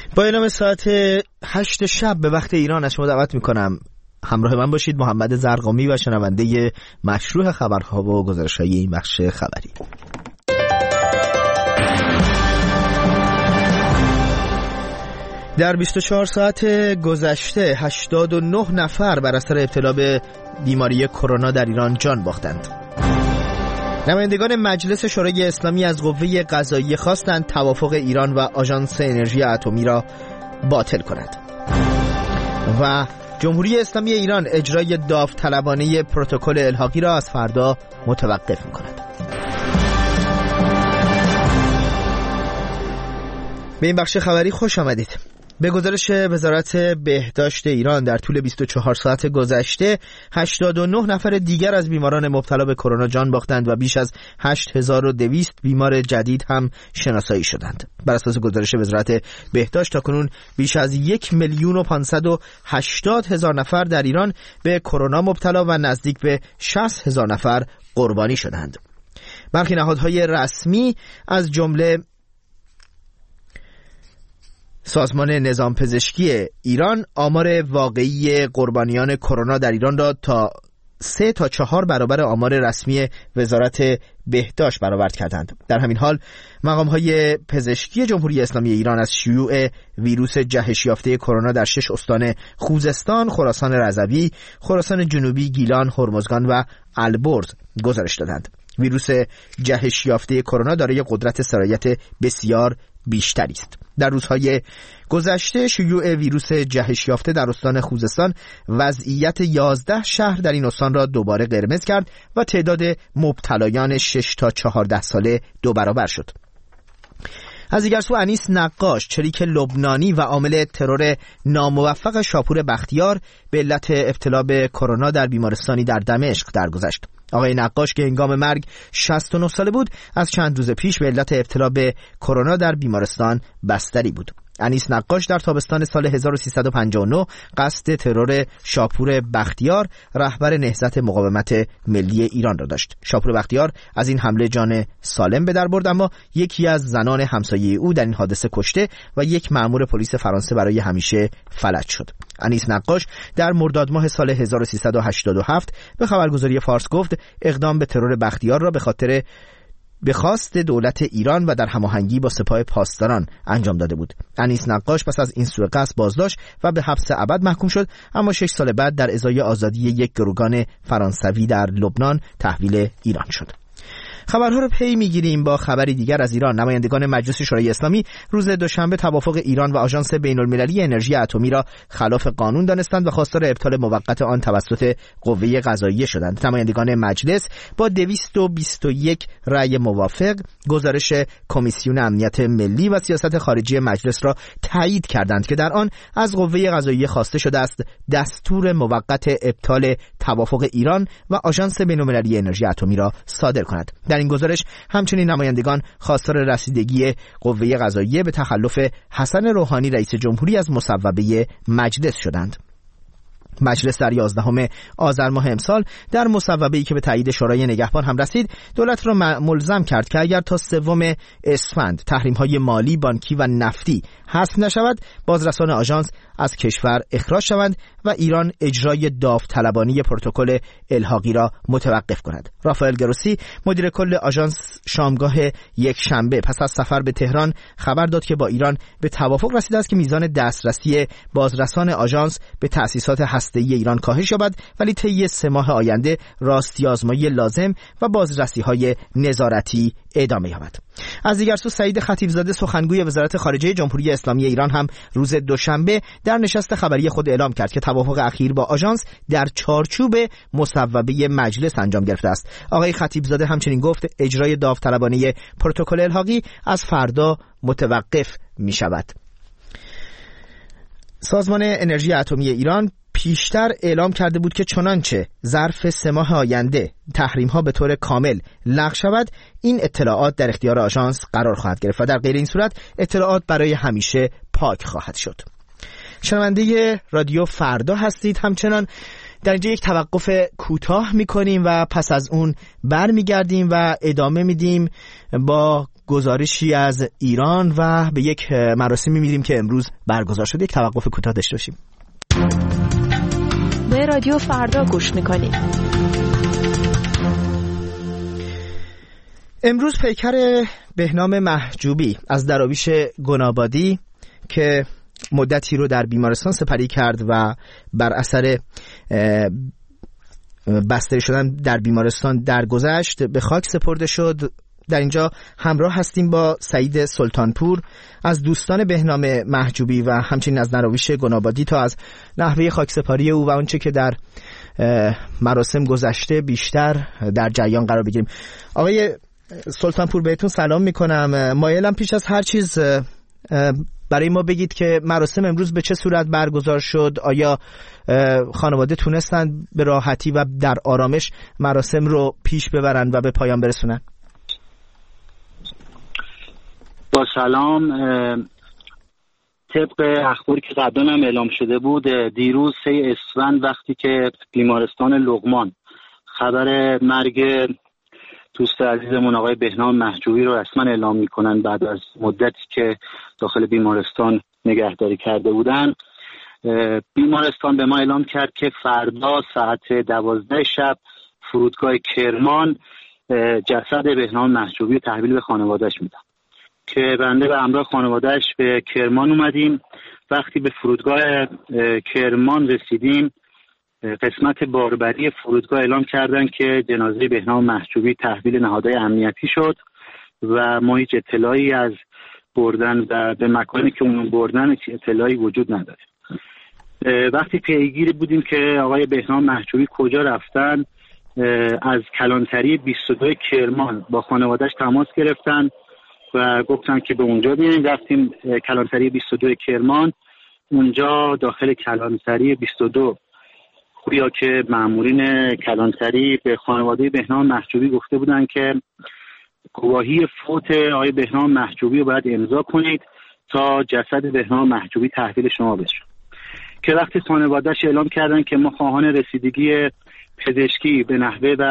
با اعلام ساعت 8 شب به وقت ایران از شما دعوت میکنم همراه من باشید. محمد زرقامی و شنونده مشروع خبرها و گزارش‌های این بخش خبری. در 24 ساعت گذشته 89 نفر بر اثر ابتلا به بیماری کرونا در ایران جان باختند. نمایندگان مجلس شورای اسلامی از قوه قضاییه خواستند توافق ایران و آژانس انرژی اتمی را باطل کند. و جمهوری اسلامی ایران اجرای داوطلبانه پروتکل الحاقی را از فردا متوقف می‌کند. به این بخش خبری خوش آمدید. به گزارش وزارت بهداشت ایران در طول 24 ساعت گذشته 89 نفر دیگر از بیماران مبتلا به کرونا جان باختند و بیش از 8200 بیمار جدید هم شناسایی شدند. بر اساس گزارش وزارت بهداشت تاکنون بیش از 1,580,000 نفر در ایران به کرونا مبتلا و نزدیک به 60,000 نفر قربانی شدند. برخی نهادهای رسمی از جمله سازمان نظام پزشکی ایران آمار واقعی قربانیان کرونا در ایران را تا 3 تا 4 برابر آمار رسمی وزارت بهداشت برآورد کردند. در همین حال مقام‌های پزشکی جمهوری اسلامی ایران از شیوع ویروس جهش یافته کرونا در 6 استان خوزستان، خراسان رضوی، خراسان جنوبی، گیلان، هرمزگان و البرز گزارش دادند. ویروس جهش یافته کرونا دارای قدرت سرایت بسیار بیشتری است. در روزهای گذشته شیوع ویروس جهش یافته در استان خوزستان وضعیت 11 شهر در این استان را دوباره قرمز کرد و تعداد مبتلایان 6 تا 14 ساله 2 برابر شد. از دیگر سو انیس نقاش، چریک لبنانی و عامل ترور ناموفق شاپور بختیار به علت ابتلا به کرونا در بیمارستانی در دمشق درگذشت. آقای نقاش که هنگام مرگ 69 ساله بود، از چند روز پیش به علت ابتلا به کرونا در بیمارستان بستری بود. انیس نقاش در تابستان سال 1359 قصد ترور شاپور بختیار، رهبر نهضت مقاومت ملی ایران را داشت. شاپور بختیار از این حمله جان سالم به در برد، اما یکی از زنان همسایه او در این حادثه کشته و یک مأمور پلیس فرانسه برای همیشه فلج شد. انیس نقاش در مرداد ماه سال 1387 به خبرگزاری فارس گفت اقدام به ترور بختیار را به خواست دولت ایران و در هماهنگی با سپاه پاسداران انجام داده بود. انیس نقاش پس از این سوء قصد بازداشت و به حبس ابد محکوم شد، اما 6 سال بعد در ازای آزادی یک گروگان فرانسوی در لبنان تحویل ایران شد. خبرها رو پی میگیریم با خبری دیگر از ایران. نمایندگان مجلس شورای اسلامی روز دوشنبه توافق ایران و آژانس بین‌المللی انرژی اتمی را خلاف قانون دانستند و خواستار ابطال موقت آن توسط قوه قضاییه شدند. نمایندگان مجلس با 221 رأی موافق گزارش کمیسیون امنیت ملی و سیاست خارجی مجلس را تایید کردند که در آن از قوه قضاییه خواسته شده است دستور موقت ابطال توافق ایران و آژانس بین‌المللی انرژی اتمی را صادر کند. در این گزارش همچنین نمایندگان خواستار رسیدگی قوه قضاییه به تخلف حسن روحانی رئیس جمهوری از مصوبه مجلس شدند. مجلس در 11 آذر ماه امسال در مصوبه‌ای که به تایید شورای نگهبان هم رسید، دولت را ملزم کرد که اگر تا 3 اسفند تحریم‌های مالی، بانکی و نفتی حذف نشود، بازرسان آژانس از کشور اخراج شوند و ایران اجرای داوطلبانه پروتکل الحاقی را متوقف کند. رافائل گروسی، مدیر کل آژانس، شامگاه یک شنبه پس از سفر به تهران خبر داد که با ایران به توافق رسیده است که میزان دسترسی بازرسان آژانس به تأسیسات هسته‌ای ایران کاهش یابد، ولی طی 3 ماه آینده راستی آزمایی لازم و بازرسی‌های نظارتی ادامه یابد. از دیگر سو سعید خطیبزاده، سخنگوی وزارت خارجه جمهوری اسلامی ایران، هم روز دوشنبه در نشست خبری خود اعلام کرد که توافق اخیر با آژانس در چارچوب مصوبه مجلس انجام گرفته است. آقای خطیبزاده همچنین گفت اجرای داوطلبانه پروتکل الحاقی از فردا متوقف می شود. سازمان انرژی اتمی ایران پیشتر اعلام کرده بود که چنانچه ظرف 3 ماه آینده تحریم‌ها به طور کامل لغو شود، این اطلاعات در اختیار آژانس قرار خواهد گرفت و در غیر این صورت اطلاعات برای همیشه پاک خواهد شد. شنونده رادیو فردا هستید. همچنان در اینجا یک توقف کوتاه می‌کنیم و پس از اون برمیگردیم و ادامه میدیم با گزارشی از ایران و به یک مراسمی میریم که امروز برگزار شده. یک توقف کوتاه داشته باشیم. به رادیو فردا گوش میکنید. امروز پیکر بهنام محجوبی از دراویش گنابادی که مدتی رو در بیمارستان سپری کرد و بر اثر بستری شدن در بیمارستان درگذشت به خاک سپرده شد. در اینجا همراه هستیم با سعید سلطانپور از دوستان بهنام محجوبی و همچنین از دراویش گنابادی تا از نحوه خاکسپاری او و آنچه که در مراسم گذشته بیشتر در جریان قرار بگیریم. آقای سلطانپور بهتون سلام میکنم. مایلم پیش از هر چیز برای ما بگید که مراسم امروز به چه صورت برگزار شد؟ آیا خانواده تونستن به راحتی و در آرامش مراسم رو پیش ببرن و به پایان برسونن؟ با سلام. طبق اخباری که قبلا هم اعلام شده بود، دیروز 3 اسفند وقتی که بیمارستان لقمان خبر مرگ دوست عزیزمون آقای بهنام محجوبی رو رسما اعلام میکنن بعد از مدتی که داخل بیمارستان نگهداری کرده بودن، بیمارستان به ما اعلام کرد که فردا ساعت 12 شب فرودگاه کرمان جسد بهنام محجوبی رو تحویل به خانواده‌اش میدن که بنده به همراه خانواده‌اش به کرمان اومدیم. وقتی به فرودگاه کرمان رسیدیم، قسمت باربری فرودگاه اعلام کردن که جنازه بهنام محجوبی تحویل نهادهای امنیتی شد و ما هیچ اطلاعی از بردن و به مکانی که اون بردن اطلاعی وجود نداره. وقتی پیگیر بودیم که آقای بهنام محجوبی کجا رفتن، از کلانتری 22 کرمان با خانواده‌اش تماس گرفتن و گفتن که به اونجا بیاین. رفتیم کلانتری 22 کرمان. اونجا داخل کلانتری 22 گویا که مامورین کلانتری به خانواده بهنام محجوبی گفته بودن که گواهی فوت آقای بهنام محجوبی رو باید امضا کنید تا جسد بهنام محجوبی تحویل شما بشه. که وقتی خانواده‌اش اعلام کردن که ما خواهان رسیدگی پزشکی به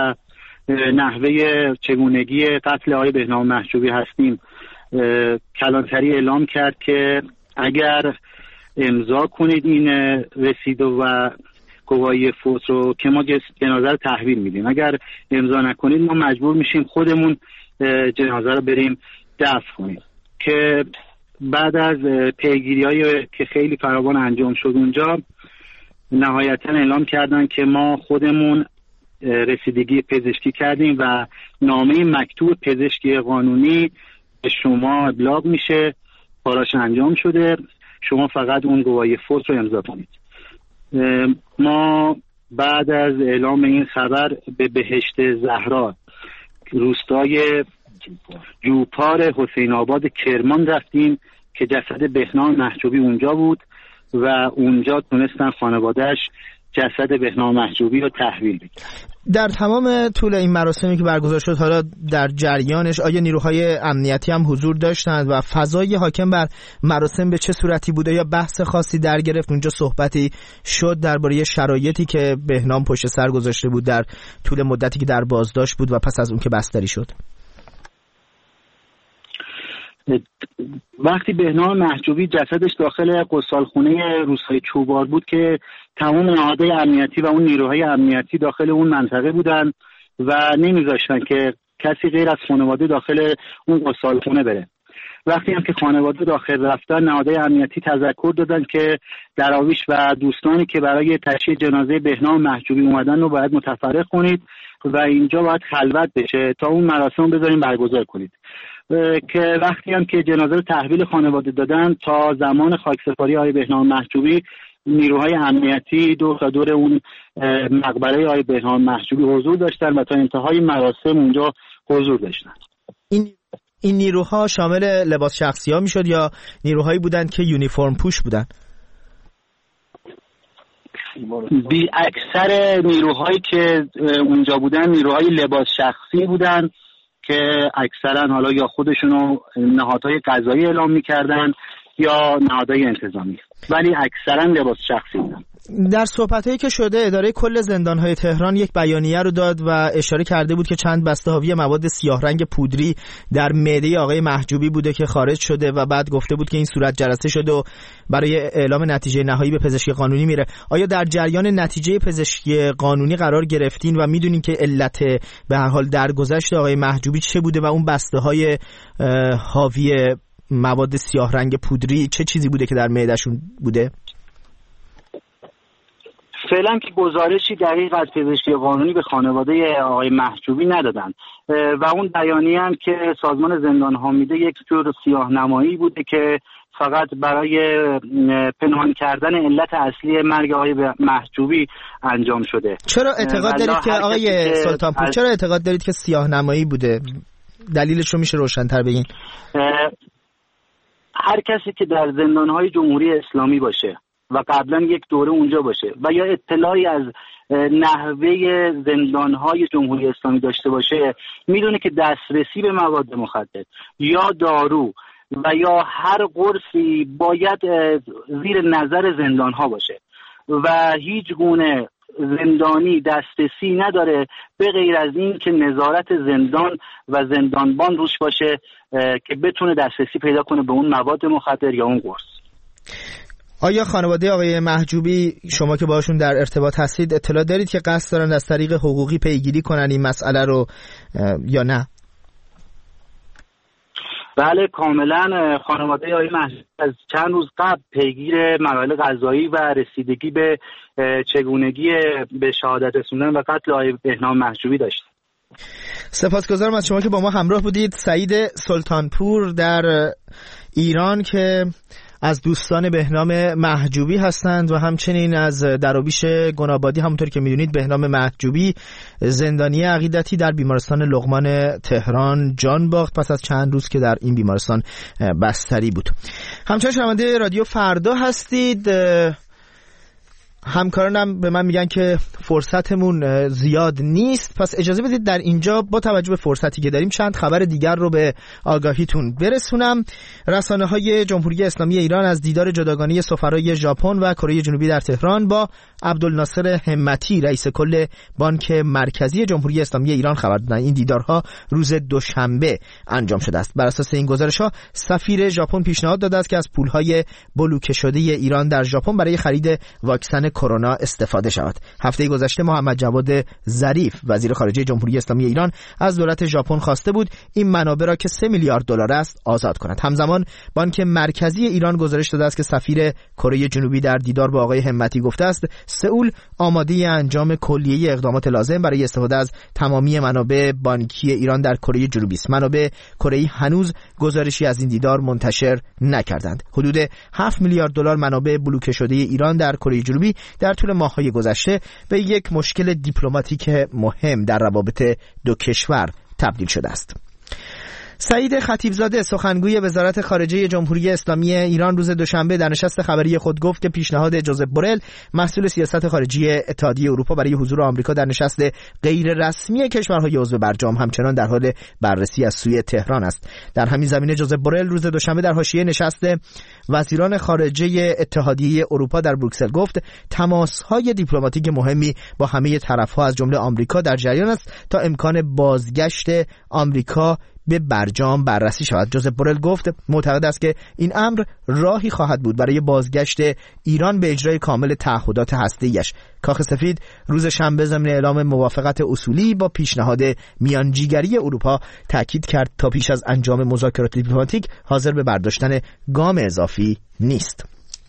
نحوه چگونگی قتل آقای بهنام محجوبی هستیم، کلانتری اعلام کرد که اگر امضا کنید این رسید و گواهی فوت رو که ما جنازه رو تحویل میدیم، اگر امضا نکنید ما مجبور میشیم خودمون جنازه رو بریم دفن کنیم. که بعد از پیگیری‌هایی که خیلی فراوان انجام شد اونجا نهایتا اعلام کردن که ما خودمون رسیدگی پزشکی کردیم و نامه مکتوب پزشکی قانونی به شما ابلاغ میشه، کاراش انجام شده، شما فقط اون گواهی فوت رو امضا کنید. ما بعد از اعلام این خبر به بهشت زهرا روستای جوپار حسین آباد کرمان رفتیم که جسد بهنام محجوبی اونجا بود و اونجا تونستن خانواده‌اش جسد بهنام محجوبی رو تحویل بدن. در تمام طول این مراسمی که برگزار شد، حالا در جریانش آیا نیروهای امنیتی هم حضور داشتند و فضای حاکم بر مراسم به چه صورتی بوده یا بحث خاصی در گرفت؟ اونجا صحبتی شد درباره شرایطی که بهنام پشت سر گذاشته بود در طول مدتی که در بازداشت بود و پس از اون که بستری شد؟ وقتی بهنام محجوبی جسدش داخل قصالخونه روستای چوبار بود که تمام نهادهای امنیتی و اون نیروهای امنیتی داخل اون منطقه بودن و نمیذاشتن که کسی غیر از خانواده داخل اون قصالخونه بره. وقتی هم که خانواده داخل رفتن، نهادهای امنیتی تذکر دادن که دراویش و دوستانی که برای تشییع جنازه بهنام محجوبی اومدن رو باید متفرق کنید و اینجا باید خلوت بشه تا اون مراسم بذاریم برگزار کنید. که وقتی هم که جنازه رو تحویل خانواده دادن، تا زمان خاکسپاری آقای بهنام محجوبی نیروهای امنیتی دور تا دور اون مقبره آقای بهنام محجوبی حضور داشتن و تا انتهای مراسم اونجا حضور داشتن. این نیروها شامل لباس شخصی ها میشد یا نیروهایی بودند که یونیفرم پوش بودند؟ بی اکثر نیروهایی که اونجا بودن نیروهای لباس شخصی بودن که اکثرا حالا یا خودشونو نهادهای قضایی اعلام میکردن یا نهادهای انتظامی. ولی اکثرا لباس شخصی بودن. در صحبتایی که شده اداره کل زندان‌های تهران یک بیانیه رو داد و اشاره کرده بود که چند بسته حاوی مواد سیاه رنگ پودری در معده آقای محجوبی بوده که خارج شده و بعد گفته بود که این صورت جلسه شده و برای اعلام نتیجه نهایی به پزشکی قانونی میره. آیا در جریان نتیجه پزشکی قانونی قرار گرفتین و میدونین که علت به هر حال درگذشت آقای محجوبی چه بوده و اون بسته‌های حاوی مواد سیاه رنگ پودری چه چیزی بوده که در معدهشون بوده؟ فعلا که گزارشی دقیق از پزشکی قانونی به خانواده آقای محجوبی ندادن و اون بیانیه هم که سازمان زندان‌ها میده یک جور سیاه‌نمایی بوده که فقط برای پنهان کردن علت اصلی مرگ آقای محجوبی انجام شده. چرا اعتقاد دارید که آقای سلطانپور چرا اعتقاد دارید که سیاه‌نمایی بوده؟ دلیلش رو میشه روشن‌تر بگین؟ هر کسی که در زندان‌های جمهوری اسلامی باشه و قبلا یک دوره اونجا باشه و یا اطلاعی از نحوه زندان‌های جمهوری اسلامی داشته باشه میدونه که دسترسی به مواد مخدر یا دارو و یا هر قرصی باید زیر نظر زندان‌ها باشه و هیچ گونه زندانی دسترسی نداره به غیر از این که نظارت زندان و زندانبان روش باشه که بتونه دسترسی پیدا کنه به اون مواد مخدر یا اون قرص. آیا خانواده آقای محجوبی شما که باشون در ارتباط هستید اطلاع دارید که قصد دارن از طریق حقوقی پیگیری کنن این مسئله رو یا نه؟ بله کاملا. خانواده آقای محجوبی از چند روز قبل پیگیر مسائل قضایی و رسیدگی به چگونگی به شهادت رسوندن و قتل آقای بهنام محجوبی داشت. سپاسگزارم از شما که با ما همراه بودید. سعید سلطانپور در ایران که از دوستان بهنام محجوبی هستند و همچنین از درویش گنابادی. همونطور که میدونید بهنام محجوبی زندانی عقیدتی در بیمارستان لقمان تهران جان باخت پس از چند روز که در این بیمارستان بستری بود. همچنین شنونده رادیو فردا هستید. همکارانم به من میگن که فرصتمون زیاد نیست، پس اجازه بدید در اینجا با توجه به فرصتی که داریم چند خبر دیگر رو به آگاهیتون برسونم. رسانه‌های جمهوری اسلامی ایران از دیدار جداگانه سفرای ژاپن و کره جنوبی در تهران با عبدالناصر همتی رئیس کل بانک مرکزی جمهوری اسلامی ایران خبر دادند. این دیدارها روز دوشنبه انجام شده است. بر اساس این گزارش‌ها سفیر ژاپن پیشنهاد داده است که از پول‌های بلوکه شده ایران در ژاپن برای خرید واکسن کرونا استفاده شود. هفته گذشته محمد جواد ظریف وزیر خارجه جمهوری اسلامی ایران از دولت ژاپن خواسته بود این منابع را که 3 میلیارد دلار است آزاد کند. همزمان بانک مرکزی ایران گزارش داده است که سفیر کره جنوبی در دیدار با آقای همتی گفته است سئول آماده انجام کلیه اقدامات لازم برای استفاده از تمامی منابع بانکی ایران در کره جنوبی است. منابع کره‌ای هنوز گزارشی از این دیدار منتشر نکردند. حدود 7 میلیارد دلار منابع بلوکه شده ایران در کره جنوبی در طول ماه‌های گذشته به یک مشکل دیپلماتیک مهم در روابط دو کشور تبدیل شده است. سعید خطیبزاده سخنگوی وزارت خارجه جمهوری اسلامی ایران روز دوشنبه در نشست خبری خود گفت که پیشنهاد جوزف بورل مسئول سیاست خارجی اتحادیه اروپا برای حضور آمریکا در نشست غیر رسمی کشورهای عضو برجام همچنان در حال بررسی از سوی تهران است. در همین زمینه جوزف بورل روز دوشنبه در حاشیه نشست وزیران خارجه اتحادیه اروپا در بروکسل گفت تماس‌های دیپلماتیک مهمی با همه طرف‌ها از جمله آمریکا در جریان است تا امکان بازگشت آمریکا به برجام بررسی شود. جوزف بورل گفت معتقد است که این امر راهی خواهد بود برای بازگشت ایران به اجرای کامل تعهدات هسته‌ایش. کاخ سفید روز شنبه ضمن اعلام موافقت اصولی با پیشنهاد میانجیگری اروپا تاکید کرد تا پیش از انجام مذاکرات دیپلماتیک حاضر به برداشتن گام اضافی نیست.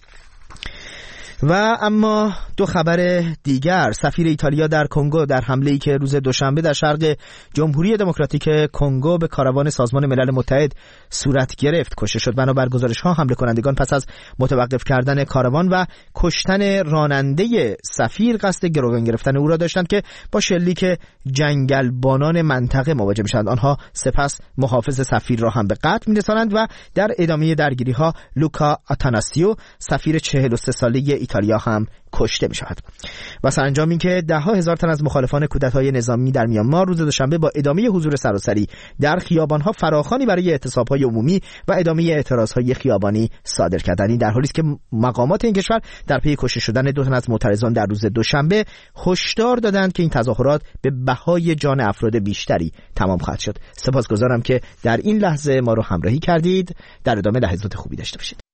و اما دو خبر دیگر. سفیر ایتالیا در کنگو در حمله‌ای که روز دوشنبه در شرق جمهوری دموکراتیک کنگو به کاروان سازمان ملل متحد صورت گرفت کشته شد. بنابر گزارش‌ها حمله کنندگان پس از متوقف کردن کاروان و کشتن راننده سفیر قصد گروگان گرفتن او را داشتند که با شلیک جنگلبانان منطقه مواجه می‌شدند. آنها سپس محافظ سفیر را هم به قتل می‌رسانند و در ادامه درگیری‌ها لوکا آتاناسیو سفیر 43 ساله ایتالیا هم کشته می شود. و سرانجام این که ده ها هزار تن از مخالفان کودتای نظامی در میانمار روز دوشنبه با ادامه حضور سراسری در خیابان‌ها فراخوانی برای اعتصاب‌های عمومی و ادامه اعتراض‌های خیابانی صادر کردند، در حالی است که مقامات این کشور در پی کشته شدن 2 تن از معترضان در روز دوشنبه هشدار دادند که این تظاهرات به بهای جان افراد بیشتری تمام خواهد شد. سپاسگزارم که در این لحظه ما رو همراهی کردید. در ادامه لحظات خوبی داشته باشید.